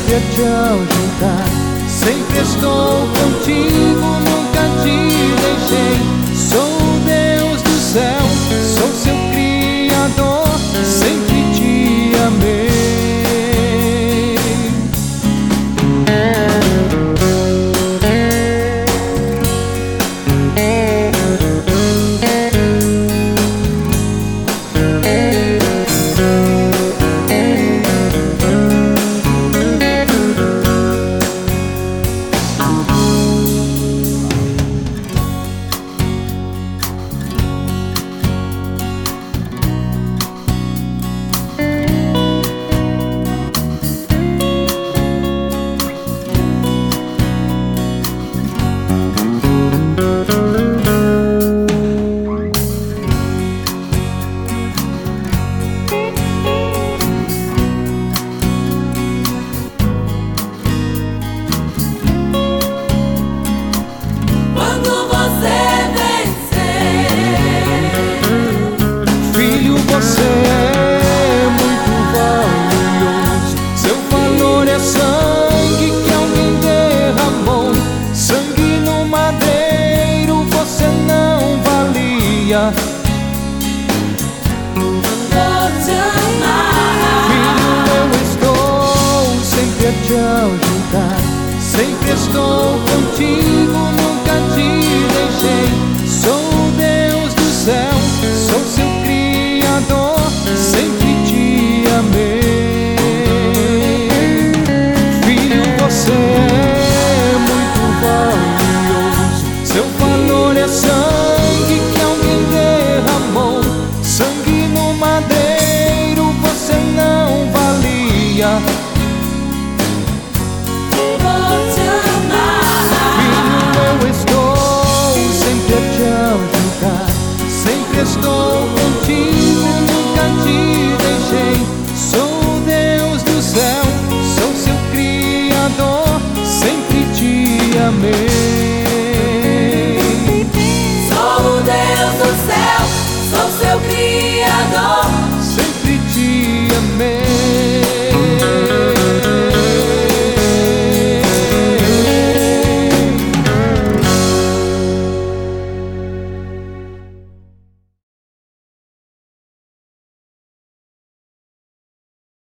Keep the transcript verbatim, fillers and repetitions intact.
sempre a te ajudar. Sempre estou contigo, nunca te deixei. Sou o Deus do céu, sou seu Criador, sempre te amei. Você é muito valioso, seu valor é sangue que alguém derramou. Sangue no madeiro você não valia. Filho, eu estou sempre a te ajudar. Sempre estou contigo, nunca te deixei. Sou o Deus do céu, sou seu Criador, sempre